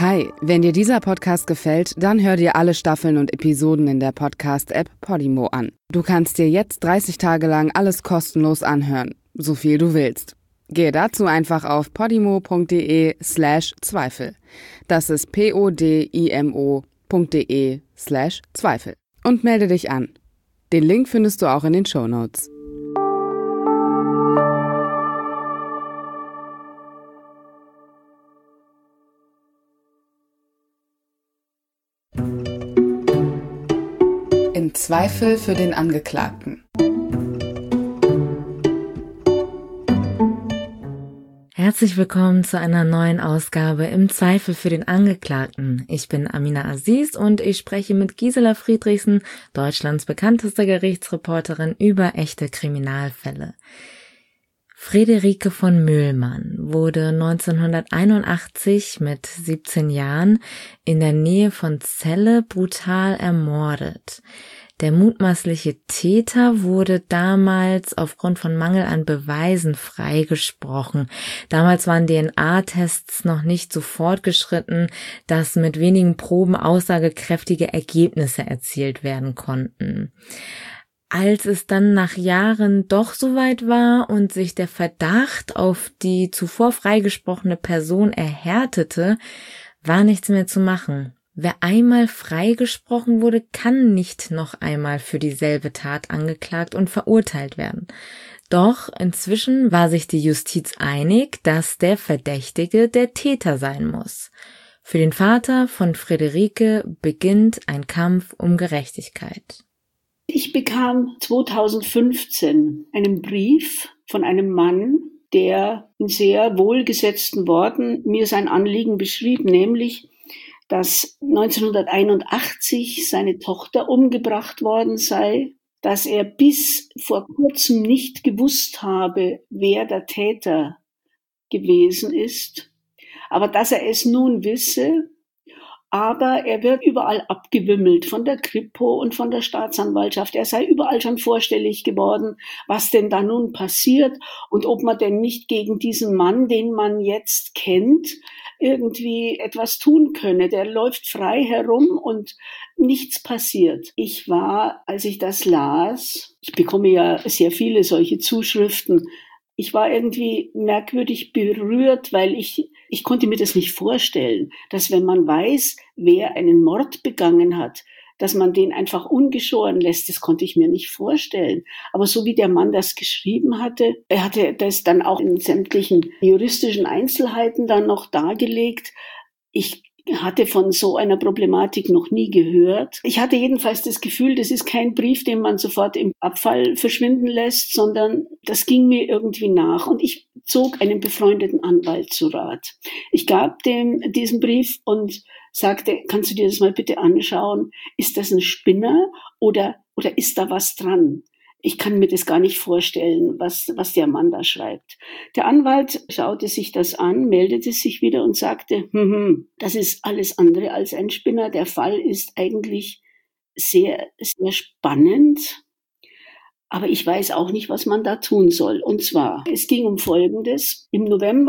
Hi, wenn dir dieser Podcast gefällt, dann hör dir alle Staffeln und Episoden in der Podcast-App Podimo an. Du kannst dir jetzt 30 Tage lang alles kostenlos anhören, so viel du willst. Gehe dazu einfach auf podimo.de/Zweifel. Das ist podimo.de/Zweifel. Und melde dich an. Den Link findest du auch in den Shownotes. Im Zweifel für den Angeklagten. Herzlich willkommen zu einer neuen Ausgabe im Zweifel für den Angeklagten. Ich bin Amina Aziz und ich spreche mit Gisela Friedrichsen, Deutschlands bekannteste Gerichtsreporterin, über echte Kriminalfälle. Friederike von Möhlmann wurde 1981 mit 17 Jahren in der Nähe von Celle brutal ermordet. Der mutmaßliche Täter wurde damals aufgrund von Mangel an Beweisen freigesprochen. Damals waren DNA-Tests noch nicht so fortgeschritten, dass mit wenigen Proben aussagekräftige Ergebnisse erzielt werden konnten. Als es dann nach Jahren doch soweit war und sich der Verdacht auf die zuvor freigesprochene Person erhärtete, war nichts mehr zu machen. Wer einmal freigesprochen wurde, kann nicht noch einmal für dieselbe Tat angeklagt und verurteilt werden. Doch inzwischen war sich die Justiz einig, dass der Verdächtige der Täter sein muss. Für den Vater von Friederike beginnt ein Kampf um Gerechtigkeit. Ich bekam 2015 einen Brief von einem Mann, der in sehr wohlgesetzten Worten mir sein Anliegen beschrieb, nämlich, dass 1981 seine Tochter umgebracht worden sei, dass er bis vor kurzem nicht gewusst habe, wer der Täter gewesen ist, aber dass er es nun wisse. Aber er wird überall abgewimmelt von der Kripo und von der Staatsanwaltschaft. Er sei überall schon vorstellig geworden, was denn da nun passiert und ob man denn nicht gegen diesen Mann, den man jetzt kennt, irgendwie etwas tun könne. Der läuft frei herum und nichts passiert. Ich war, als ich das las, ich bekomme ja sehr viele solche Zuschriften, ich war irgendwie merkwürdig berührt, weil ich konnte mir das nicht vorstellen, dass wenn man weiß, wer einen Mord begangen hat, dass man den einfach ungeschoren lässt. Das konnte ich mir nicht vorstellen. Aber so wie der Mann das geschrieben hatte, er hatte das dann auch in sämtlichen juristischen Einzelheiten dann noch dargelegt. Ich hatte von so einer Problematik noch nie gehört. Ich hatte jedenfalls das Gefühl, das ist kein Brief, den man sofort im Abfall verschwinden lässt, sondern das ging mir irgendwie nach. Und ich zog einen befreundeten Anwalt zu Rat. Ich gab dem diesen Brief und sagte, kannst du dir das mal bitte anschauen? Ist das ein Spinner oder ist da was dran? Ich kann mir das gar nicht vorstellen, was der Mann da schreibt. Der Anwalt schaute sich das an, meldete sich wieder und sagte, das ist alles andere als ein Spinner. Der Fall ist eigentlich sehr, sehr spannend. Aber ich weiß auch nicht, was man da tun soll. Und zwar, es ging um Folgendes. Im November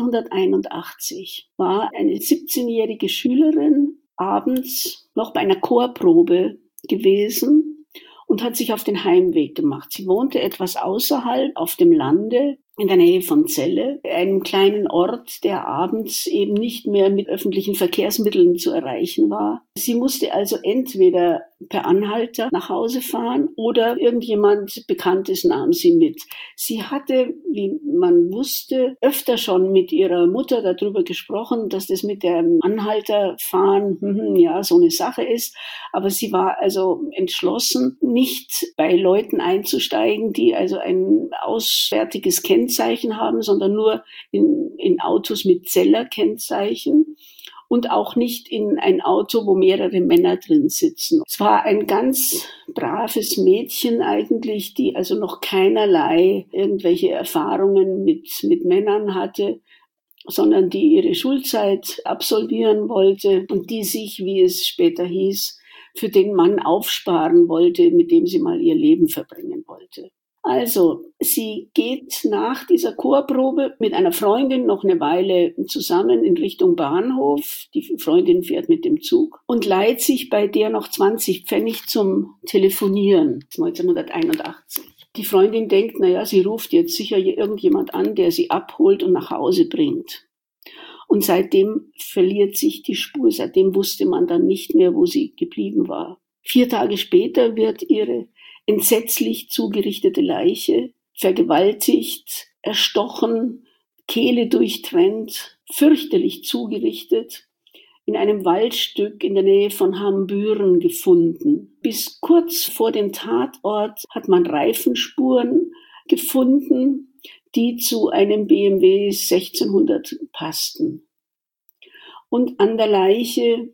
1981 war eine 17-jährige Schülerin abends noch bei einer Chorprobe gewesen und hat sich auf den Heimweg gemacht. Sie wohnte etwas außerhalb auf dem Lande in der Nähe von Celle, einem kleinen Ort, der abends eben nicht mehr mit öffentlichen Verkehrsmitteln zu erreichen war. Sie musste also entweder per Anhalter nach Hause fahren oder irgendjemand Bekanntes nahm sie mit. Sie hatte, wie man wusste, öfter schon mit ihrer Mutter darüber gesprochen, dass das mit dem Anhalterfahren ja so eine Sache ist. Aber sie war also entschlossen, nicht bei Leuten einzusteigen, die also ein auswärtiges Kennzeichen haben, sondern nur in Autos mit Zeller-Kennzeichen. Und auch nicht in ein Auto, wo mehrere Männer drin sitzen. Es war ein ganz braves Mädchen eigentlich, die also noch keinerlei irgendwelche Erfahrungen mit Männern hatte, sondern die ihre Schulzeit absolvieren wollte und die sich, wie es später hieß, für den Mann aufsparen wollte, mit dem sie mal ihr Leben verbringen wollte. Also, sie geht nach dieser Chorprobe mit einer Freundin noch eine Weile zusammen in Richtung Bahnhof. Die Freundin fährt mit dem Zug und leiht sich bei der noch 20 Pfennig zum Telefonieren, 1981. Die Freundin denkt, sie ruft jetzt sicher irgendjemand an, der sie abholt und nach Hause bringt. Und seitdem verliert sich die Spur. Seitdem wusste man dann nicht mehr, wo sie geblieben war. 4 Tage später wird ihre entsetzlich zugerichtete Leiche vergewaltigt, erstochen, Kehle durchtrennt, fürchterlich zugerichtet, in einem Waldstück in der Nähe von Hambüren gefunden. Bis kurz vor dem Tatort hat man Reifenspuren gefunden, die zu einem BMW 1600 passten. Und an der Leiche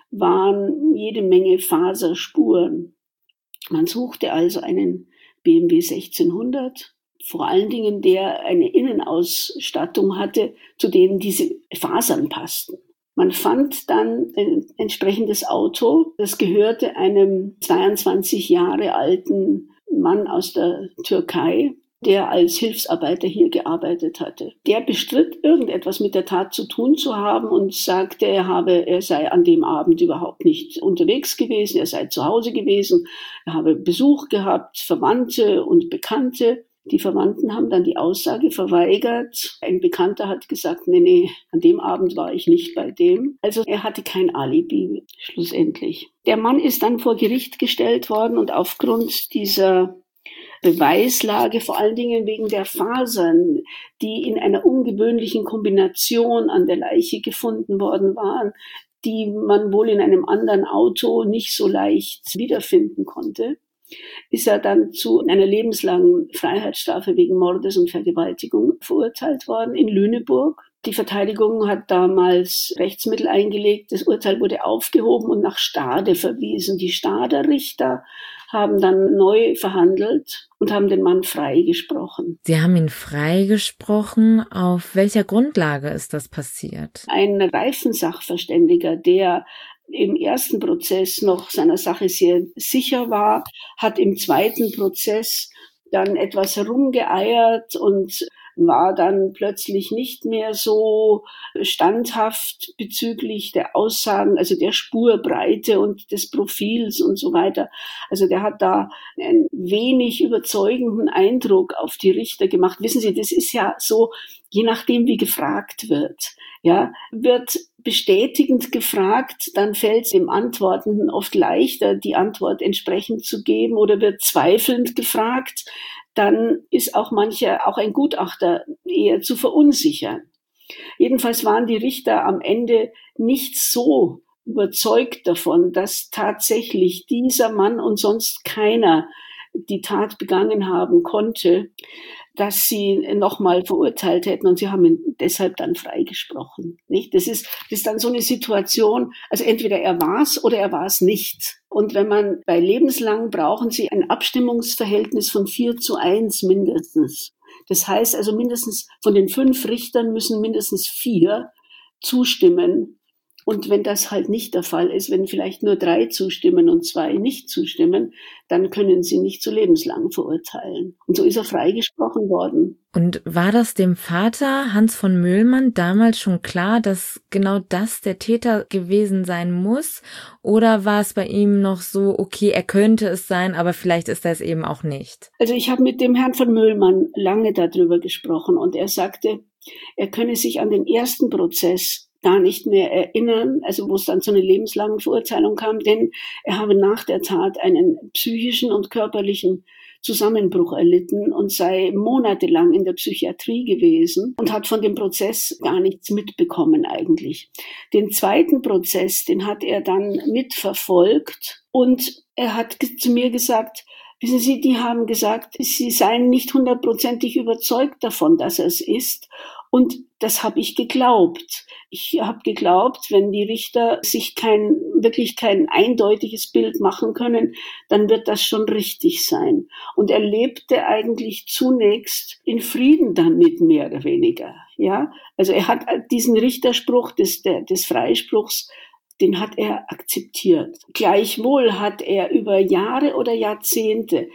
waren jede Menge Faserspuren. Man suchte also einen BMW 1600, vor allen Dingen der eine Innenausstattung hatte, zu denen diese Fasern passten. Man fand dann ein entsprechendes Auto, das gehörte einem 22 Jahre alten Mann aus der Türkei, der als Hilfsarbeiter hier gearbeitet hatte. Der bestritt, irgendetwas mit der Tat zu tun zu haben und sagte, er sei an dem Abend überhaupt nicht unterwegs gewesen, er sei zu Hause gewesen, er habe Besuch gehabt, Verwandte und Bekannte. Die Verwandten haben dann die Aussage verweigert. Ein Bekannter hat gesagt, nee, an dem Abend war ich nicht bei dem. Also er hatte kein Alibi schlussendlich. Der Mann ist dann vor Gericht gestellt worden und aufgrund dieser Beweislage, vor allen Dingen wegen der Fasern, die in einer ungewöhnlichen Kombination an der Leiche gefunden worden waren, die man wohl in einem anderen Auto nicht so leicht wiederfinden konnte, ist er dann zu einer lebenslangen Freiheitsstrafe wegen Mordes und Vergewaltigung verurteilt worden in Lüneburg. Die Verteidigung hat damals Rechtsmittel eingelegt. Das Urteil wurde aufgehoben und nach Stade verwiesen. Die Stader Richter haben dann neu verhandelt und haben den Mann freigesprochen. Sie haben ihn freigesprochen. Auf welcher Grundlage ist das passiert? Ein Reifensachverständiger, der im ersten Prozess noch seiner Sache sehr sicher war, hat im zweiten Prozess dann etwas herumgeeiert und war dann plötzlich nicht mehr so standhaft bezüglich der Aussagen, also der Spurbreite und des Profils und so weiter. Also der hat da einen wenig überzeugenden Eindruck auf die Richter gemacht. Wissen Sie, das ist ja so, je nachdem wie gefragt wird. Ja, wird bestätigend gefragt, dann fällt es dem Antwortenden oft leichter, die Antwort entsprechend zu geben, oder wird zweifelnd gefragt, dann ist auch ein Gutachter eher zu verunsichern. Jedenfalls waren die Richter am Ende nicht so überzeugt davon, dass tatsächlich dieser Mann und sonst keiner die Tat begangen haben konnte, dass sie nochmal verurteilt hätten, und sie haben ihn deshalb dann freigesprochen. Nicht? Das ist dann so eine Situation, also entweder er war's oder er war's nicht. Und wenn man bei lebenslang, brauchen sie ein Abstimmungsverhältnis von 4:1 mindestens. Das heißt also mindestens von den 5 Richtern müssen mindestens 4 zustimmen. Und wenn das halt nicht der Fall ist, wenn vielleicht nur 3 zustimmen und 2 nicht zustimmen, dann können sie nicht zu lebenslang verurteilen. Und so ist er freigesprochen worden. Und war das dem Vater Hans von Möhlmann damals schon klar, dass genau das der Täter gewesen sein muss? Oder war es bei ihm noch so, okay, er könnte es sein, aber vielleicht ist er es eben auch nicht? Also ich habe mit dem Herrn von Möhlmann lange darüber gesprochen und er sagte, er könne sich an den ersten Prozess gar nicht mehr erinnern, also wo es dann zu einer lebenslangen Verurteilung kam, denn er habe nach der Tat einen psychischen und körperlichen Zusammenbruch erlitten und sei monatelang in der Psychiatrie gewesen und hat von dem Prozess gar nichts mitbekommen eigentlich. Den zweiten Prozess, den hat er dann mitverfolgt und er hat zu mir gesagt, wissen Sie, die haben gesagt, sie seien nicht 100%ig überzeugt davon, dass er es ist. Und das habe ich geglaubt. Ich habe geglaubt, wenn die Richter sich wirklich kein eindeutiges Bild machen können, dann wird das schon richtig sein. Und er lebte eigentlich zunächst in Frieden damit, mehr oder weniger. Ja, also er hat diesen Richterspruch des Freispruchs, den hat er akzeptiert. Gleichwohl hat er über Jahre oder Jahrzehnte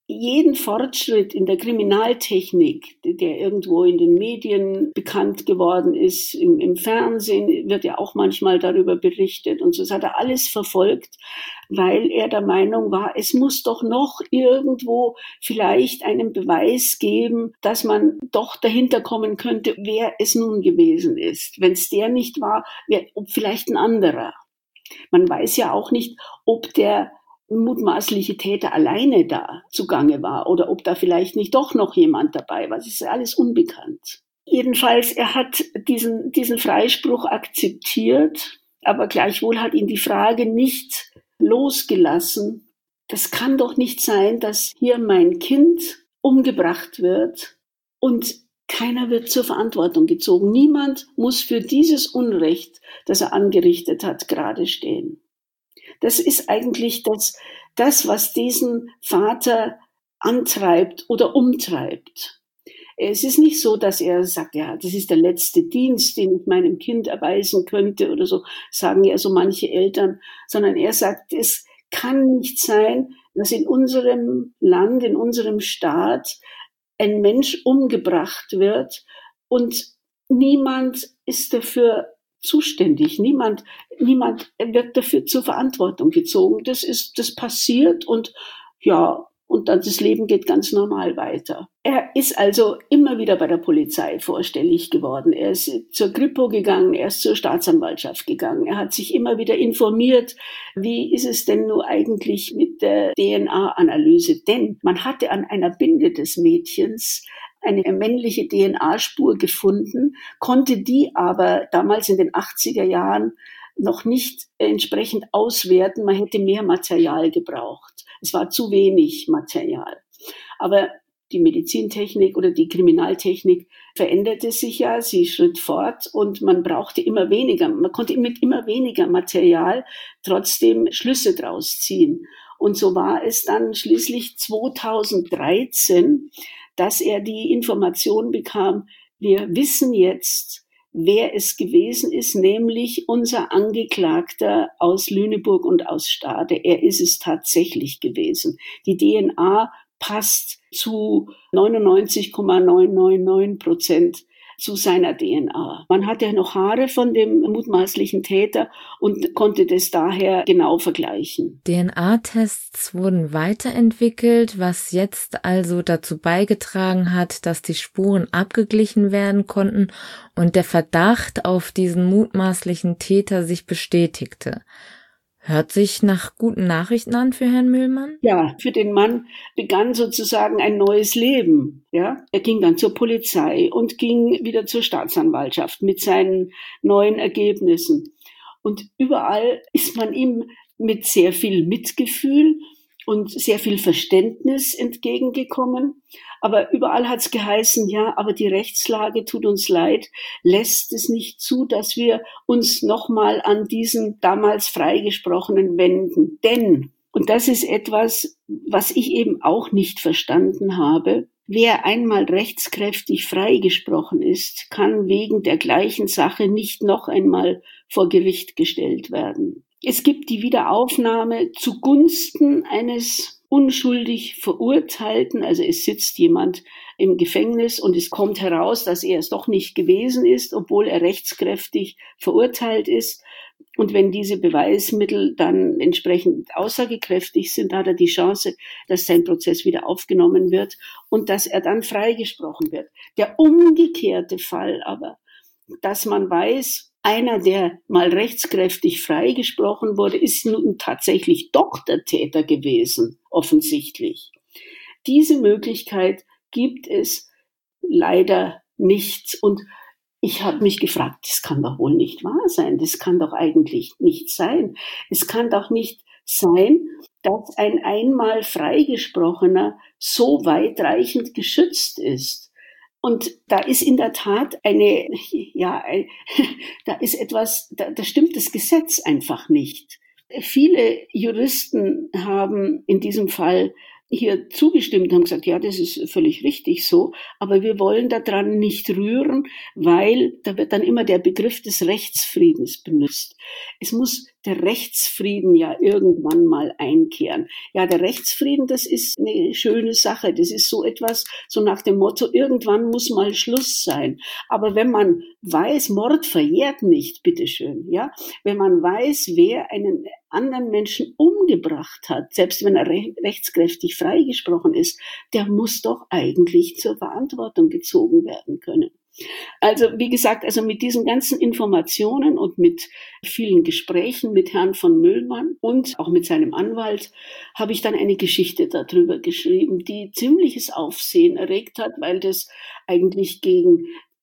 jeden Fortschritt in der Kriminaltechnik, der irgendwo in den Medien bekannt geworden ist, im Fernsehen wird ja auch manchmal darüber berichtet und so, das hat er alles verfolgt, weil er der Meinung war, es muss doch noch irgendwo vielleicht einen Beweis geben, dass man doch dahinter kommen könnte, wer es nun gewesen ist. Wenn es der nicht war, ob vielleicht ein anderer. Man weiß ja auch nicht, ob der mutmaßliche Täter alleine da zugange war oder ob da vielleicht nicht doch noch jemand dabei war. Das ist alles unbekannt. Jedenfalls, er hat diesen Freispruch akzeptiert, aber gleichwohl hat ihn die Frage nicht losgelassen. Das kann doch nicht sein, dass hier mein Kind umgebracht wird und keiner wird zur Verantwortung gezogen. Niemand muss für dieses Unrecht, das er angerichtet hat, gerade stehen. Das ist eigentlich das, was diesen Vater antreibt oder umtreibt. Es ist nicht so, dass er sagt, ja, das ist der letzte Dienst, den ich meinem Kind erweisen könnte oder so, sagen ja so manche Eltern, sondern er sagt, es kann nicht sein, dass in unserem Land, in unserem Staat ein Mensch umgebracht wird und niemand ist dafür zuständig. Niemand wird dafür zur Verantwortung gezogen. Das passiert und ja, und dann das Leben geht ganz normal weiter. Er ist also immer wieder bei der Polizei vorstellig geworden. Er ist zur Kripo gegangen, er ist zur Staatsanwaltschaft gegangen. Er hat sich immer wieder informiert, wie ist es denn nur eigentlich mit der DNA-Analyse? Denn man hatte an einer Binde des Mädchens eine männliche DNA-Spur gefunden, konnte die aber damals in den 80er Jahren noch nicht entsprechend auswerten. Man hätte mehr Material gebraucht. Es war zu wenig Material. Aber die Medizintechnik oder die Kriminaltechnik veränderte sich ja, sie schritt fort und man brauchte immer weniger. Man konnte mit immer weniger Material trotzdem Schlüsse draus ziehen. Und so war es dann schließlich 2013, dass er die Information bekam, wir wissen jetzt, wer es gewesen ist, nämlich unser Angeklagter aus Lüneburg und aus Stade. Er ist es tatsächlich gewesen. Die DNA passt zu 99,999% zu seiner DNA. Man hatte noch Haare von dem mutmaßlichen Täter und konnte das daher genau vergleichen. DNA-Tests wurden weiterentwickelt, was jetzt also dazu beigetragen hat, dass die Spuren abgeglichen werden konnten und der Verdacht auf diesen mutmaßlichen Täter sich bestätigte. Hört sich nach guten Nachrichten an für Herrn Mühlmann? Ja, für den Mann begann sozusagen ein neues Leben. Ja, er ging dann zur Polizei und ging wieder zur Staatsanwaltschaft mit seinen neuen Ergebnissen. Und überall ist man ihm mit sehr viel Mitgefühl und sehr viel Verständnis entgegengekommen. Aber überall hat es geheißen, ja, aber die Rechtslage tut uns leid, lässt es nicht zu, dass wir uns nochmal an diesen damals Freigesprochenen wenden. Denn, und das ist etwas, was ich eben auch nicht verstanden habe, wer einmal rechtskräftig freigesprochen ist, kann wegen der gleichen Sache nicht noch einmal vor Gericht gestellt werden. Es gibt die Wiederaufnahme zugunsten eines unschuldig Verurteilten, also es sitzt jemand im Gefängnis und es kommt heraus, dass er es doch nicht gewesen ist, obwohl er rechtskräftig verurteilt ist. Und wenn diese Beweismittel dann entsprechend aussagekräftig sind, hat er die Chance, dass sein Prozess wieder aufgenommen wird und dass er dann freigesprochen wird. Der umgekehrte Fall aber, dass man weiß, einer, der mal rechtskräftig freigesprochen wurde, ist nun tatsächlich doch der Täter gewesen, offensichtlich. Diese Möglichkeit gibt es leider nicht. Und ich habe mich gefragt, das kann doch wohl nicht wahr sein. Das kann doch eigentlich nicht sein. Es kann doch nicht sein, dass ein einmal Freigesprochener so weitreichend geschützt ist. Und da ist in der Tat da ist etwas, da stimmt das Gesetz einfach nicht. Viele Juristen haben in diesem Fall hier zugestimmt, haben gesagt, ja, das ist völlig richtig so, aber wir wollen daran nicht rühren, weil da wird dann immer der Begriff des Rechtsfriedens benutzt. Es muss der Rechtsfrieden ja irgendwann mal einkehren. Ja, der Rechtsfrieden, das ist eine schöne Sache. Das ist so etwas, so nach dem Motto, irgendwann muss mal Schluss sein. Aber wenn man weiß, Mord verjährt nicht, bitteschön, ja, wenn man weiß, wer einen anderen Menschen umgebracht hat, selbst wenn er rechtskräftig freigesprochen ist, der muss doch eigentlich zur Verantwortung gezogen werden können. Also wie gesagt, also mit diesen ganzen Informationen und mit vielen Gesprächen mit Herrn von Möllmann und auch mit seinem Anwalt habe ich dann eine Geschichte darüber geschrieben, die ziemliches Aufsehen erregt hat, weil das eigentlich gegen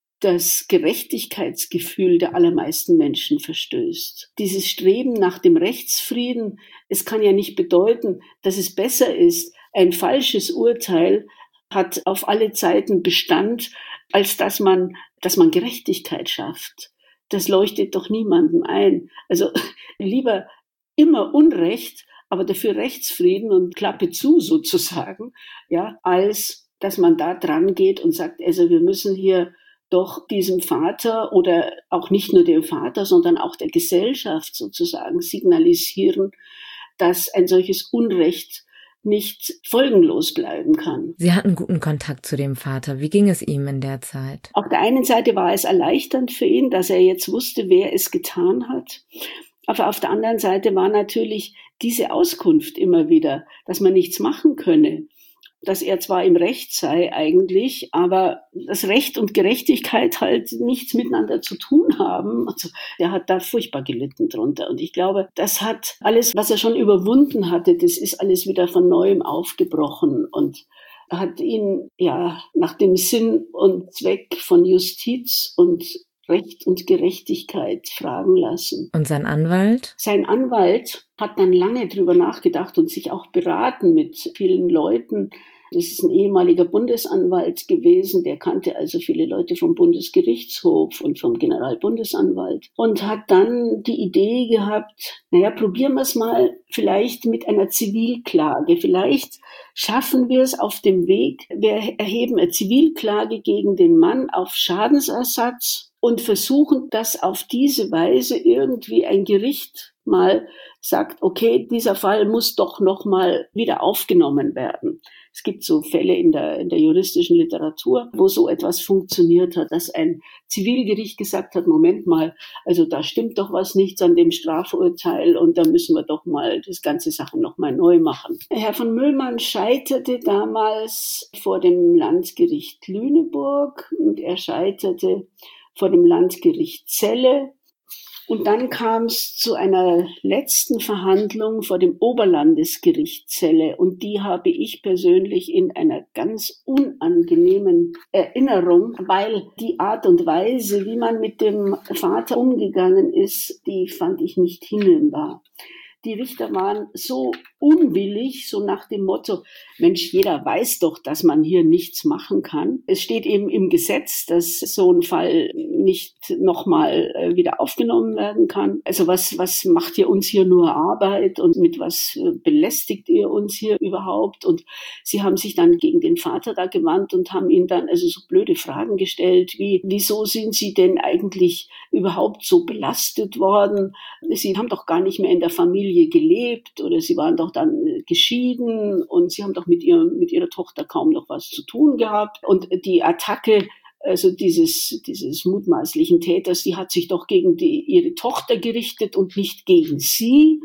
das Gerechtigkeitsgefühl der allermeisten Menschen verstößt. Dieses Streben nach dem Rechtsfrieden, es kann ja nicht bedeuten, dass es besser ist, ein falsches Urteil hat auf alle Zeiten Bestand, als dass man Gerechtigkeit schafft. Das leuchtet doch niemandem ein. Also lieber immer Unrecht, aber dafür Rechtsfrieden und Klappe zu sozusagen, ja, als dass man da dran geht und sagt, also wir müssen hier doch diesem Vater oder auch nicht nur dem Vater, sondern auch der Gesellschaft sozusagen signalisieren, dass ein solches Unrecht nicht folgenlos bleiben kann. Sie hatten guten Kontakt zu dem Vater. Wie ging es ihm in der Zeit? Auf der einen Seite war es erleichternd für ihn, dass er jetzt wusste, wer es getan hat. Aber auf der anderen Seite war natürlich diese Auskunft immer wieder, dass man nichts machen könne. Dass er zwar im Recht sei eigentlich, aber das Recht und Gerechtigkeit halt nichts miteinander zu tun haben. Also der hat da furchtbar gelitten drunter. Und ich glaube, das hat alles, was er schon überwunden hatte, das ist alles wieder von Neuem aufgebrochen und hat ihn ja nach dem Sinn und Zweck von Justiz und Recht und Gerechtigkeit fragen lassen. Und sein Anwalt? Sein Anwalt hat dann lange drüber nachgedacht und sich auch beraten mit vielen Leuten. Das ist ein ehemaliger Bundesanwalt gewesen, der kannte also viele Leute vom Bundesgerichtshof und vom Generalbundesanwalt und hat dann die Idee gehabt, probieren wir es mal vielleicht mit einer Zivilklage. Vielleicht schaffen wir es auf dem Weg, wir erheben eine Zivilklage gegen den Mann auf Schadensersatz und versuchen, dass auf diese Weise irgendwie ein Gericht mal sagt, okay, dieser Fall muss doch noch mal wieder aufgenommen werden. Es gibt so Fälle in der juristischen Literatur, wo so etwas funktioniert hat, dass ein Zivilgericht gesagt hat, Moment mal, also da stimmt doch was nicht an dem Strafurteil und da müssen wir doch mal das ganze Sache noch mal neu machen. Herr von Möllmann scheiterte damals vor dem Landgericht Lüneburg und er scheiterte vor dem Landgericht Celle. Und dann kam es zu einer letzten Verhandlung vor dem Oberlandesgericht Celle. Und die habe ich persönlich in einer ganz unangenehmen Erinnerung, weil die Art und Weise, wie man mit dem Vater umgegangen ist, die fand ich nicht hinnehmbar. Die Richter waren so unwillig, so nach dem Motto, Mensch, jeder weiß doch, dass man hier nichts machen kann. Es steht eben im Gesetz, dass so ein Fall nicht nochmal wieder aufgenommen werden kann. Also was macht ihr uns hier nur Arbeit und mit was belästigt ihr uns hier überhaupt? Und sie haben sich dann gegen den Vater da gewandt und haben ihn dann also so blöde Fragen gestellt, wie, wieso sind sie denn eigentlich überhaupt so belastet worden? Sie haben doch gar nicht mehr in der Familie gelebt oder sie waren doch dann geschieden und sie haben doch mit ihrer Tochter kaum noch was zu tun gehabt. Und die Attacke, also dieses mutmaßlichen Täters, die hat sich doch gegen ihre Tochter gerichtet und nicht gegen sie.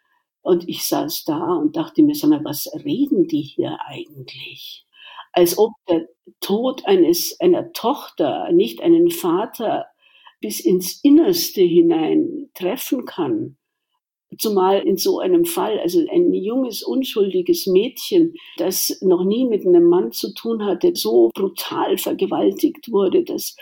Und ich saß da und dachte mir, sag mal, was reden die hier eigentlich? Als ob der Tod einer Tochter nicht einen Vater bis ins Innerste hinein treffen kann. Zumal in so einem Fall, also ein junges, unschuldiges Mädchen, das noch nie mit einem Mann zu tun hatte, so brutal vergewaltigt wurde, dass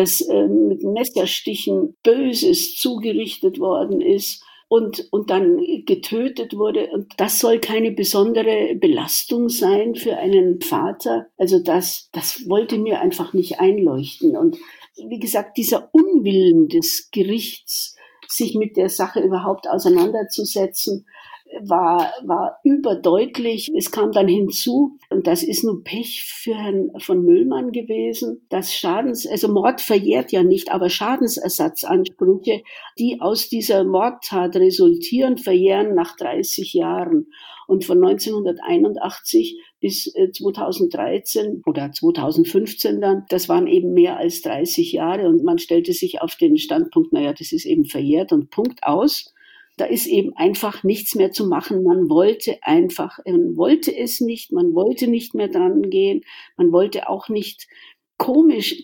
mit Messerstichen Böses zugerichtet worden ist und dann getötet wurde. Und das soll keine besondere Belastung sein für einen Vater. Also das wollte mir einfach nicht einleuchten. Und wie gesagt, dieser Unwillen des Gerichts, sich mit der Sache überhaupt auseinanderzusetzen, war überdeutlich. Es kam dann hinzu, und das ist nun Pech für Herrn von Möllmann gewesen, dass Mord verjährt ja nicht, aber Schadensersatzansprüche, die aus dieser Mordtat resultieren, verjähren nach 30 Jahren. Und von 1981 bis 2013 oder 2015 dann, das waren eben mehr als 30 Jahre und man stellte sich auf den Standpunkt, das ist eben verjährt und Punkt aus. Da ist eben einfach nichts mehr zu machen. Man wollte es nicht, man wollte nicht mehr dran gehen, man wollte auch nicht. Komisch,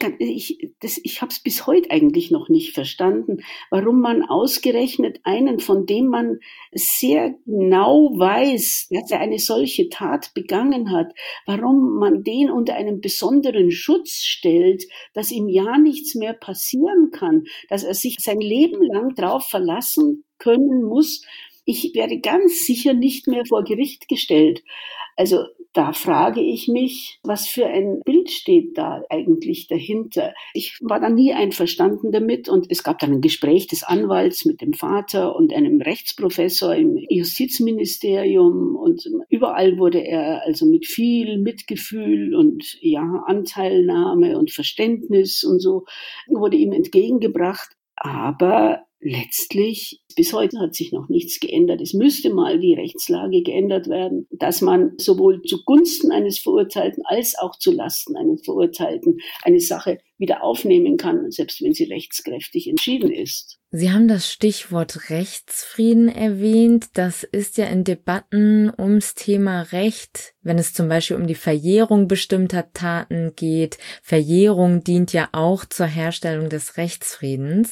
ich habe es bis heute eigentlich noch nicht verstanden, warum man ausgerechnet einen, von dem man sehr genau weiß, dass er eine solche Tat begangen hat, warum man den unter einen besonderen Schutz stellt, dass ihm ja nichts mehr passieren kann, dass er sich sein Leben lang darauf verlassen können muss. Ich werde ganz sicher nicht mehr vor Gericht gestellt. Also da frage ich mich, was für ein Bild steht da eigentlich dahinter? Ich war da nie einverstanden damit und es gab dann ein Gespräch des Anwalts mit dem Vater und einem Rechtsprofessor im Justizministerium und überall wurde er also mit viel Mitgefühl und Anteilnahme und Verständnis und so wurde ihm entgegengebracht. Aber letztlich, bis heute hat sich noch nichts geändert. Es müsste mal die Rechtslage geändert werden, dass man sowohl zugunsten eines Verurteilten als auch zu Lasten eines Verurteilten eine Sache wieder aufnehmen kann, selbst wenn sie rechtskräftig entschieden ist. Sie haben das Stichwort Rechtsfrieden erwähnt. Das ist ja in Debatten ums Thema Recht, wenn es zum Beispiel um die Verjährung bestimmter Taten geht. Verjährung dient ja auch zur Herstellung des Rechtsfriedens.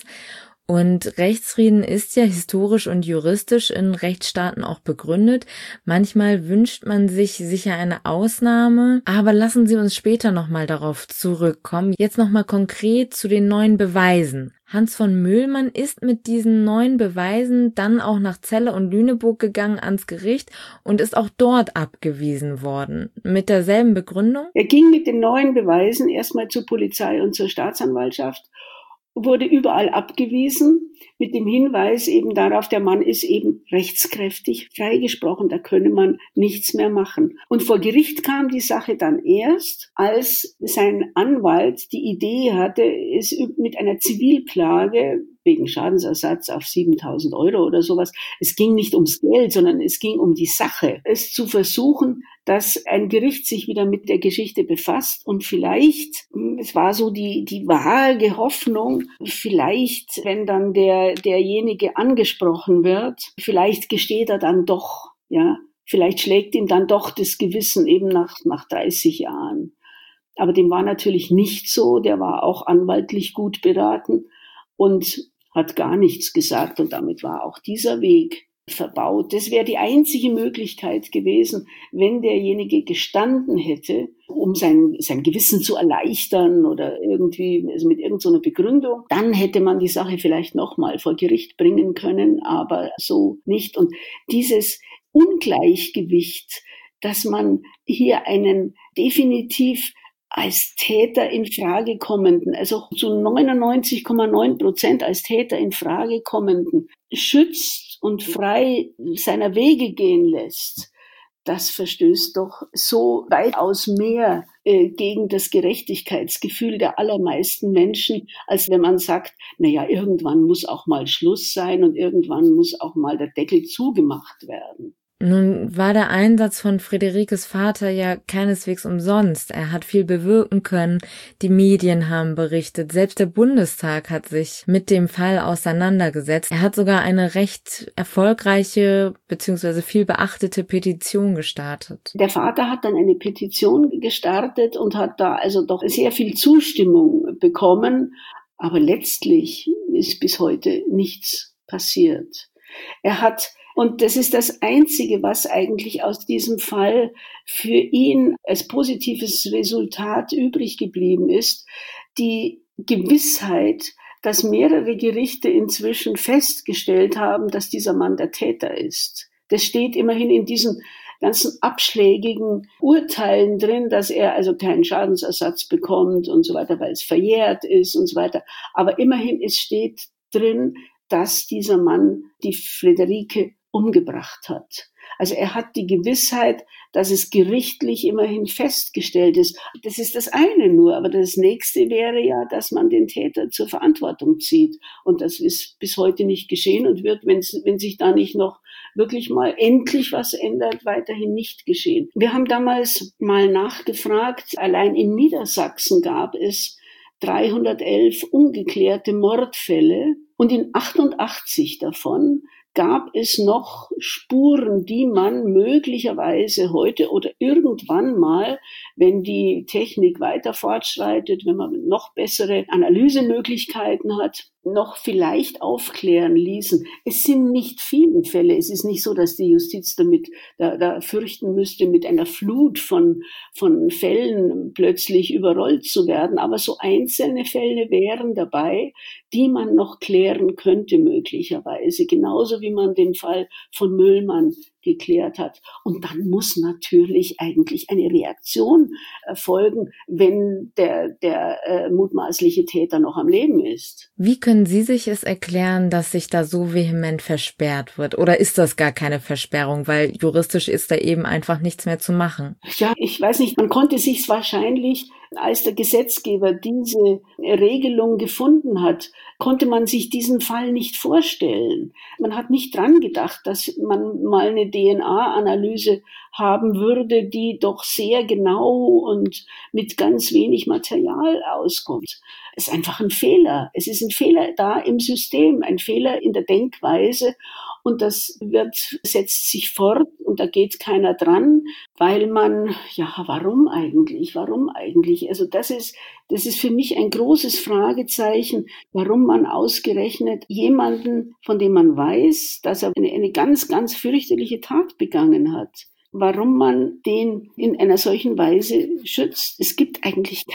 Und Rechtsfrieden ist ja historisch und juristisch in Rechtsstaaten auch begründet. Manchmal wünscht man sich sicher eine Ausnahme, aber lassen Sie uns später nochmal darauf zurückkommen. Jetzt nochmal konkret zu den neuen Beweisen. Hans von Möllmann ist mit diesen neuen Beweisen dann auch nach Celle und Lüneburg gegangen ans Gericht und ist auch dort abgewiesen worden. Mit derselben Begründung? Er ging mit den neuen Beweisen erstmal zur Polizei und zur Staatsanwaltschaft, wurde überall abgewiesen mit dem Hinweis eben darauf, der Mann ist eben rechtskräftig freigesprochen, da könne man nichts mehr machen. Und vor Gericht kam die Sache dann erst, als sein Anwalt die Idee hatte, es mit einer Zivilklage wegen Schadensersatz auf 7.000 € oder sowas. Es ging nicht ums Geld, sondern es ging um die Sache. Es zu versuchen, dass ein Gericht sich wieder mit der Geschichte befasst und vielleicht, es war so die vage Hoffnung, vielleicht, wenn dann derjenige angesprochen wird, vielleicht gesteht er dann doch, vielleicht schlägt ihm dann doch das Gewissen eben nach 30 Jahren. Aber dem war natürlich nicht so, der war auch anwaltlich gut beraten und hat gar nichts gesagt und damit war auch dieser Weg verbaut. Das wäre die einzige Möglichkeit gewesen, wenn derjenige gestanden hätte, um sein Gewissen zu erleichtern oder irgendwie also mit irgendeiner Begründung, dann hätte man die Sache vielleicht nochmal vor Gericht bringen können, aber so nicht. Und dieses Ungleichgewicht, dass man hier einen definitiv als Täter in Frage kommenden, also zu 99,9% als Täter in Frage kommenden, schützt und frei seiner Wege gehen lässt, das verstößt doch so weitaus mehr gegen das Gerechtigkeitsgefühl der allermeisten Menschen, als wenn man sagt, irgendwann muss auch mal Schluss sein und irgendwann muss auch mal der Deckel zugemacht werden. Nun war der Einsatz von Friederikes Vater ja keineswegs umsonst. Er hat viel bewirken können, die Medien haben berichtet, selbst der Bundestag hat sich mit dem Fall auseinandergesetzt. Er hat sogar eine recht erfolgreiche bzw. viel beachtete Petition gestartet. Der Vater hat dann eine Petition gestartet und hat da also doch sehr viel Zustimmung bekommen, aber letztlich ist bis heute nichts passiert. Und das ist das Einzige, was eigentlich aus diesem Fall für ihn als positives Resultat übrig geblieben ist, die Gewissheit, dass mehrere Gerichte inzwischen festgestellt haben, dass dieser Mann der Täter ist. Das steht immerhin in diesen ganzen abschlägigen Urteilen drin, dass er also keinen Schadensersatz bekommt und so weiter, weil es verjährt ist und so weiter. Aber immerhin, es steht drin, dass dieser Mann die Friederike umgebracht hat. Also er hat die Gewissheit, dass es gerichtlich immerhin festgestellt ist. Das ist das eine nur, aber das nächste wäre ja, dass man den Täter zur Verantwortung zieht. Und das ist bis heute nicht geschehen und wird, wenn sich da nicht noch wirklich mal endlich was ändert, weiterhin nicht geschehen. Wir haben damals mal nachgefragt, allein in Niedersachsen gab es 311 ungeklärte Mordfälle und in 88 davon gab es noch Spuren, die man möglicherweise heute oder irgendwann mal, wenn die Technik weiter fortschreitet, wenn man noch bessere Analysemöglichkeiten hat, noch vielleicht aufklären ließen. Es sind nicht viele Fälle. Es ist nicht so, dass die Justiz damit da fürchten müsste, mit einer Flut von Fällen plötzlich überrollt zu werden. Aber so einzelne Fälle wären dabei, die man noch klären könnte möglicherweise. Genauso wie man den Fall von Möllmann geklärt hat. Und dann muss natürlich eigentlich eine Reaktion erfolgen, wenn der mutmaßliche Täter noch am Leben ist. Wie können Sie sich es erklären, dass sich da so vehement versperrt wird? Oder ist das gar keine Versperrung, weil juristisch ist da eben einfach nichts mehr zu machen? Ja, ich weiß nicht, man konnte sich's wahrscheinlich, als der Gesetzgeber diese Regelung gefunden hat, konnte man sich diesen Fall nicht vorstellen. Man hat nicht dran gedacht, dass man mal eine DNA-Analyse haben würde, die doch sehr genau und mit ganz wenig Material auskommt. Es ist einfach ein Fehler. Es ist ein Fehler da im System, ein Fehler in der Denkweise. Und das setzt sich fort und da geht keiner dran, weil man, warum eigentlich? Also das ist für mich ein großes Fragezeichen, warum man ausgerechnet jemanden, von dem man weiß, dass er eine ganz, ganz fürchterliche Tat begangen hat, warum man den in einer solchen Weise schützt. Es gibt eigentlich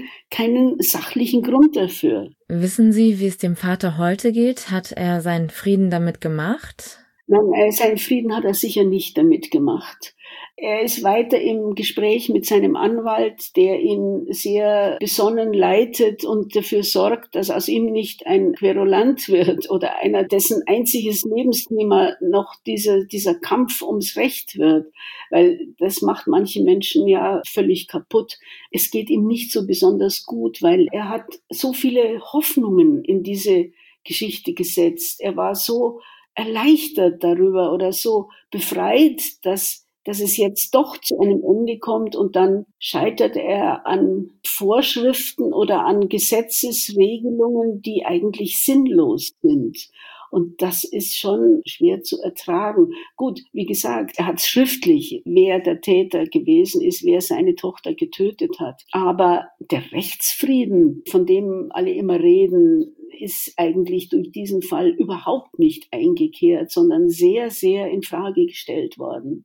keinen sachlichen Grund dafür. Wissen Sie, wie es dem Vater heute geht? Hat er seinen Frieden damit gemacht? Nein, seinen Frieden hat er sicher nicht damit gemacht. Er ist weiter im Gespräch mit seinem Anwalt, der ihn sehr besonnen leitet und dafür sorgt, dass aus ihm nicht ein Querulant wird oder einer, dessen einziges Lebensthema noch dieser Kampf ums Recht wird, weil das macht manche Menschen ja völlig kaputt. Es geht ihm nicht so besonders gut, weil er hat so viele Hoffnungen in diese Geschichte gesetzt. Er war so erleichtert darüber oder so befreit, dass es jetzt doch zu einem Ende kommt und dann scheitert er an Vorschriften oder an Gesetzesregelungen, die eigentlich sinnlos sind. Und das ist schon schwer zu ertragen. Gut, wie gesagt, er hat es schriftlich, wer der Täter gewesen ist, wer seine Tochter getötet hat. Aber der Rechtsfrieden, von dem alle immer reden, ist eigentlich durch diesen Fall überhaupt nicht eingekehrt, sondern sehr, sehr in Frage gestellt worden.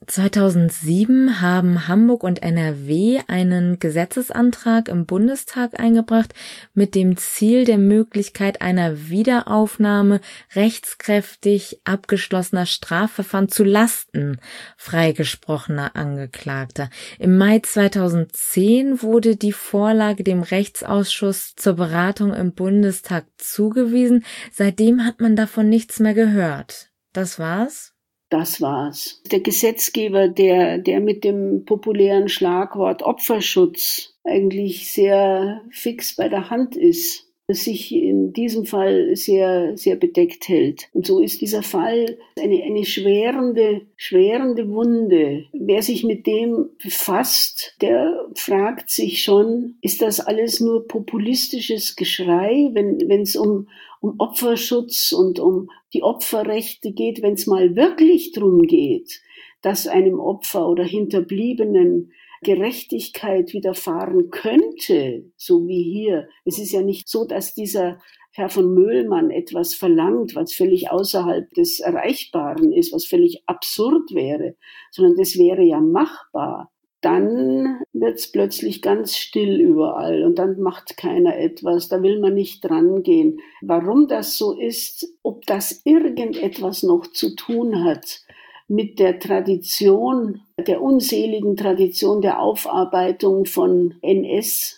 2007 haben Hamburg und NRW einen Gesetzesantrag im Bundestag eingebracht mit dem Ziel der Möglichkeit einer Wiederaufnahme rechtskräftig abgeschlossener Strafverfahren zu Lasten freigesprochener Angeklagter. Im Mai 2010 wurde die Vorlage dem Rechtsausschuss zur Beratung im Bundestag zugewiesen. Seitdem hat man davon nichts mehr gehört. Das war's? Das war's. Der Gesetzgeber, der mit dem populären Schlagwort Opferschutz eigentlich sehr fix bei der Hand ist, sich in diesem Fall sehr, sehr bedeckt hält. Und so ist dieser Fall eine schwerende Wunde. Wer sich mit dem befasst, der fragt sich schon, ist das alles nur populistisches Geschrei, wenn es um Opferschutz und um die Opferrechte geht, wenn es mal wirklich drum geht, dass einem Opfer oder Hinterbliebenen Gerechtigkeit widerfahren könnte, so wie hier. Es ist ja nicht so, dass dieser Herr von Möllmann etwas verlangt, was völlig außerhalb des Erreichbaren ist, was völlig absurd wäre, sondern das wäre ja machbar. Dann wird's plötzlich ganz still überall und dann macht keiner etwas, da will man nicht dran gehen. Warum das so ist, ob das irgendetwas noch zu tun hat mit der Tradition, der unseligen Tradition der Aufarbeitung von NS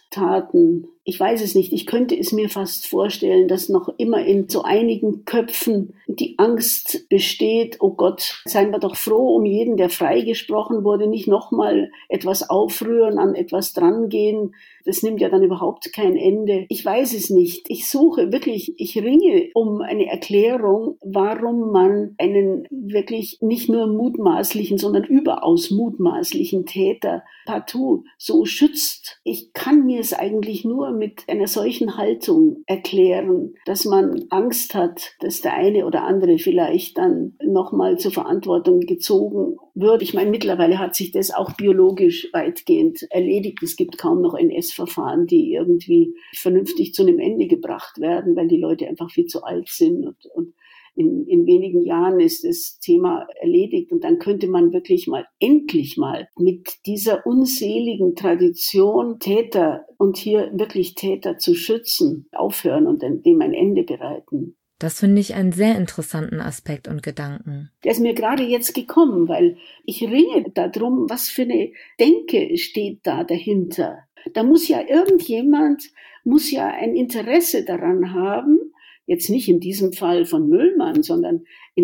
Taten. Ich weiß es nicht. Ich könnte es mir fast vorstellen, dass noch immer in so einigen Köpfen die Angst besteht, oh Gott, seien wir doch froh um jeden, der freigesprochen wurde, nicht nochmal etwas aufrühren, an etwas drangehen. Das nimmt ja dann überhaupt kein Ende. Ich weiß es nicht. Ich suche wirklich, ich ringe um eine Erklärung, warum man einen wirklich nicht nur mutmaßlichen, sondern überaus mutmaßlichen Täter partout so schützt. Ich kann mir es eigentlich nur mit einer solchen Haltung erklären, dass man Angst hat, dass der eine oder andere vielleicht dann nochmal zur Verantwortung gezogen wird. Ich meine, mittlerweile hat sich das auch biologisch weitgehend erledigt. Es gibt kaum noch NS-Verfahren, die irgendwie vernünftig zu einem Ende gebracht werden, weil die Leute einfach viel zu alt sind und in wenigen Jahren ist das Thema erledigt und dann könnte man wirklich mal, endlich mal mit dieser unseligen Tradition Täter und hier wirklich Täter zu schützen, aufhören und dem ein Ende bereiten. Das finde ich einen sehr interessanten Aspekt und Gedanken. Der ist mir gerade jetzt gekommen, weil ich ringe darum, was für eine Denke steht da dahinter. Da muss ja irgendjemand, muss ja ein Interesse daran haben, jetzt nicht in diesem Fall von Müllmann, sondern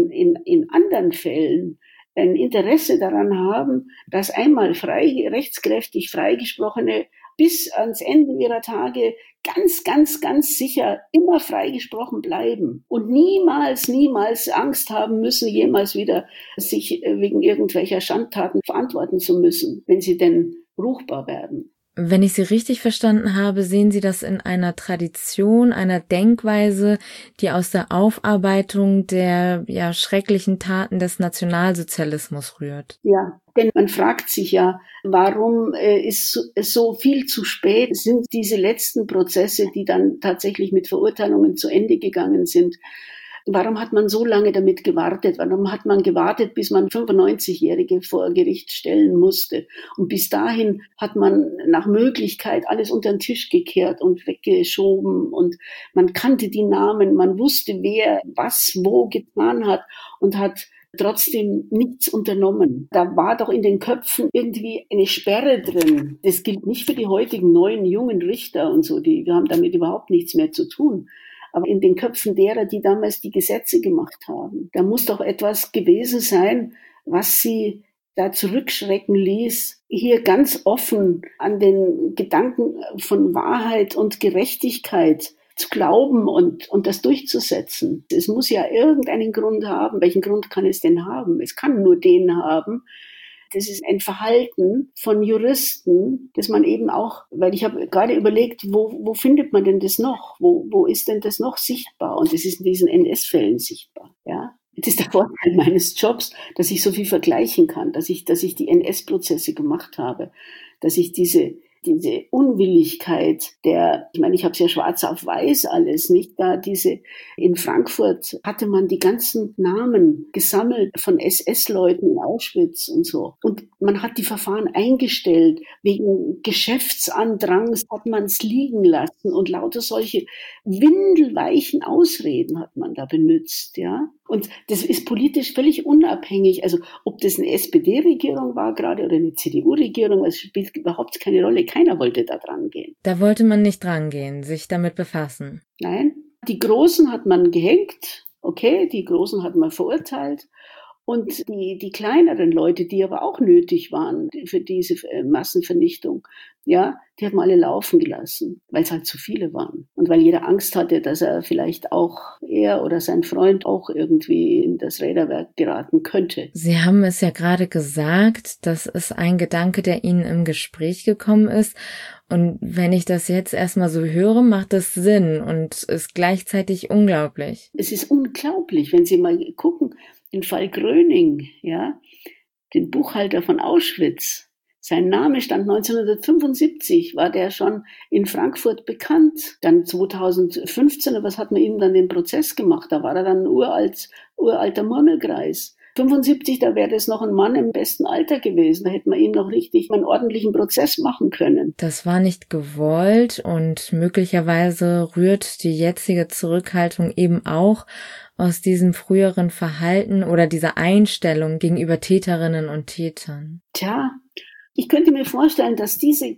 in anderen Fällen, ein Interesse daran haben, dass einmal rechtskräftig Freigesprochene bis ans Ende ihrer Tage ganz, ganz, ganz sicher immer freigesprochen bleiben und niemals Angst haben müssen, jemals wieder sich wegen irgendwelcher Schandtaten verantworten zu müssen, wenn sie denn ruchbar werden. Wenn ich Sie richtig verstanden habe, sehen Sie das in einer Tradition, einer Denkweise, die aus der Aufarbeitung der schrecklichen Taten des Nationalsozialismus rührt. Ja, denn man fragt sich ja, warum ist es so viel zu spät? Sind diese letzten Prozesse, die dann tatsächlich mit Verurteilungen zu Ende gegangen sind, warum hat man so lange damit gewartet? Warum hat man gewartet, bis man 95-Jährige vor Gericht stellen musste? Und bis dahin hat man nach Möglichkeit alles unter den Tisch gekehrt und weggeschoben. Und man kannte die Namen, man wusste, wer was wo getan hat und hat trotzdem nichts unternommen. Da war doch in den Köpfen irgendwie eine Sperre drin. Das gilt nicht für die heutigen neuen, jungen Richter und so. Wir haben damit überhaupt nichts mehr zu tun. Aber in den Köpfen derer, die damals die Gesetze gemacht haben, da muss doch etwas gewesen sein, was sie da zurückschrecken ließ, hier ganz offen an den Gedanken von Wahrheit und Gerechtigkeit zu glauben und das durchzusetzen. Es muss ja irgendeinen Grund haben. Welchen Grund kann es denn haben? Es kann nur den haben. Das ist ein Verhalten von Juristen, das man eben auch, weil ich habe gerade überlegt, wo findet man denn das noch? Wo ist denn das noch sichtbar? Und das ist in diesen NS-Fällen sichtbar, ja. Das ist der Vorteil meines Jobs, dass ich so viel vergleichen kann, dass ich die NS-Prozesse gemacht habe, dass ich diese Unwilligkeit ich meine, ich habe es ja schwarz auf weiß alles, nicht da in Frankfurt hatte man die ganzen Namen gesammelt von SS-Leuten in Auschwitz und so. Und man hat die Verfahren eingestellt, wegen Geschäftsandrangs hat man es liegen lassen und lauter solche windelweichen Ausreden hat man da benutzt, ja. Und das ist politisch völlig unabhängig. Also ob das eine SPD-Regierung war gerade oder eine CDU-Regierung, es spielt überhaupt keine Rolle. Keiner wollte da dran gehen. Da wollte man nicht dran gehen, sich damit befassen. Nein, die Großen hat man gehängt, okay, die Großen hat man verurteilt. Und die kleineren Leute, die aber auch nötig waren für diese Massenvernichtung, ja, die hat man alle laufen gelassen, weil es halt zu viele waren. Und weil jeder Angst hatte, dass er vielleicht auch, er oder sein Freund auch irgendwie in das Räderwerk geraten könnte. Sie haben es ja gerade gesagt, das ist ein Gedanke, der Ihnen im Gespräch gekommen ist. Und wenn ich das jetzt erstmal so höre, macht das Sinn und ist gleichzeitig unglaublich. Es ist unglaublich, wenn Sie mal gucken, den Fall Gröning, ja, den Buchhalter von Auschwitz. Sein Name stand 1975, war der schon in Frankfurt bekannt. Dann 2015, was hat man ihm dann den Prozess gemacht? Da war er dann ein uralter Murmelkreis. 75, da wäre das noch ein Mann im besten Alter gewesen. Da hätte man ihm noch richtig einen ordentlichen Prozess machen können. Das war nicht gewollt und möglicherweise rührt die jetzige Zurückhaltung eben auch aus diesem früheren Verhalten oder dieser Einstellung gegenüber Täterinnen und Tätern. Tja, Ich könnte mir vorstellen, dass diese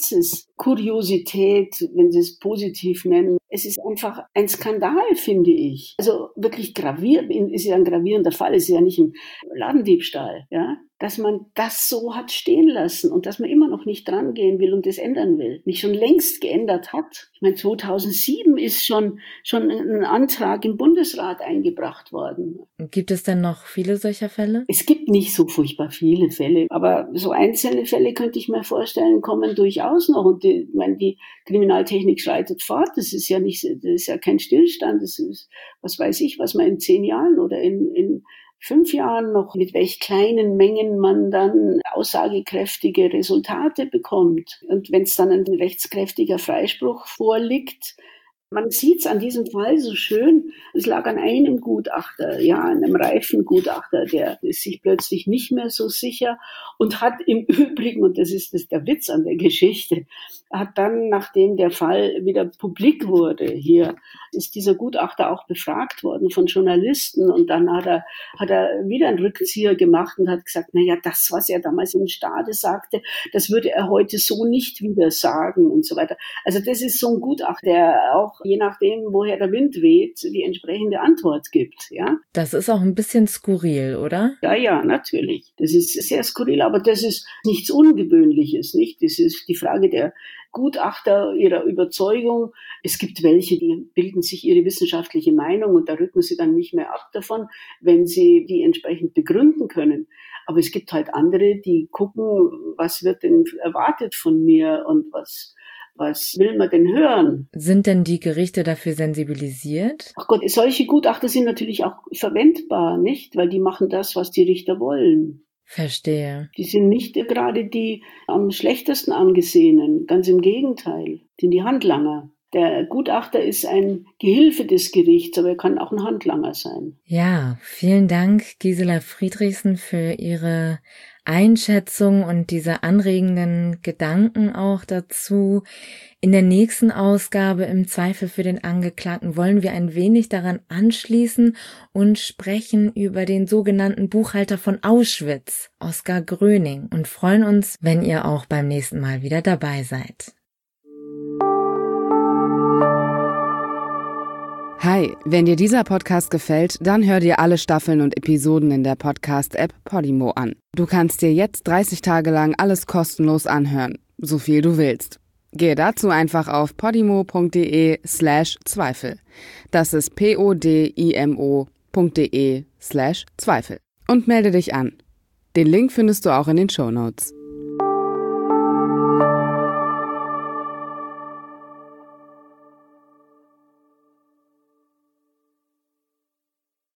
Gesetzeskuriosität, wenn Sie es positiv nennen, es ist einfach ein Skandal, finde ich. Also wirklich gravierend, ist ja ein gravierender Fall, ist ja nicht ein Ladendiebstahl, ja, dass man das so hat stehen lassen und dass man immer noch nicht dran gehen will und das ändern will. Nicht schon längst geändert hat. Ich meine, 2007 ist schon ein Antrag im Bundesrat eingebracht worden. Gibt es denn noch viele solcher Fälle? Es gibt nicht so furchtbar viele Fälle, aber so einzelne Fälle könnte ich mir vorstellen, kommen durchaus noch. Und die Kriminaltechnik schreitet fort. Das ist ja kein Stillstand. Das ist, was weiß ich, was man in 10 Jahren oder in 5 Jahren noch, mit welch kleinen Mengen man dann aussagekräftige Resultate bekommt. Und wenn es dann ein rechtskräftiger Freispruch vorliegt, man sieht es an diesem Fall so schön, es lag an einem Gutachter, ja, einem reifen Gutachter, der ist sich plötzlich nicht mehr so sicher und hat im Übrigen, und das ist der Witz an der Geschichte, hat dann, nachdem der Fall wieder publik wurde, hier ist dieser Gutachter auch befragt worden von Journalisten und dann hat er wieder einen Rückzieher gemacht und hat gesagt, na ja, das, was er damals im Stade sagte, das würde er heute so nicht wieder sagen und so weiter. Also das ist so ein Gutachter, der auch, je nachdem, woher der Wind weht, die entsprechende Antwort gibt, ja. Das ist auch ein bisschen skurril, oder? Ja, natürlich. Das ist sehr skurril, aber das ist nichts Ungewöhnliches, nicht? Das ist die Frage der Gutachter, ihrer Überzeugung. Es gibt welche, die bilden sich ihre wissenschaftliche Meinung und da rücken sie dann nicht mehr ab davon, wenn sie die entsprechend begründen können. Aber es gibt halt andere, die gucken, was wird denn erwartet von mir und was will man denn hören? Sind denn die Gerichte dafür sensibilisiert? Ach Gott, solche Gutachter sind natürlich auch verwendbar, nicht? Weil die machen das, was die Richter wollen. Verstehe. Die sind nicht gerade die am schlechtesten angesehenen, ganz im Gegenteil, sind die Handlanger. Der Gutachter ist ein Gehilfe des Gerichts, aber er kann auch ein Handlanger sein. Ja, vielen Dank, Gisela Friedrichsen, für Ihre Einschätzung und diese anregenden Gedanken auch dazu. In der nächsten Ausgabe im Zweifel für den Angeklagten wollen wir ein wenig daran anschließen und sprechen über den sogenannten Buchhalter von Auschwitz, Oskar Gröning, und freuen uns, wenn ihr auch beim nächsten Mal wieder dabei seid. Hi, wenn dir dieser Podcast gefällt, dann hör dir alle Staffeln und Episoden in der Podcast-App Podimo an. Du kannst dir jetzt 30 Tage lang alles kostenlos anhören, so viel du willst. Gehe dazu einfach auf podimo.de/Zweifel. Das ist podimo.de/Zweifel. Und melde dich an. Den Link findest du auch in den Shownotes.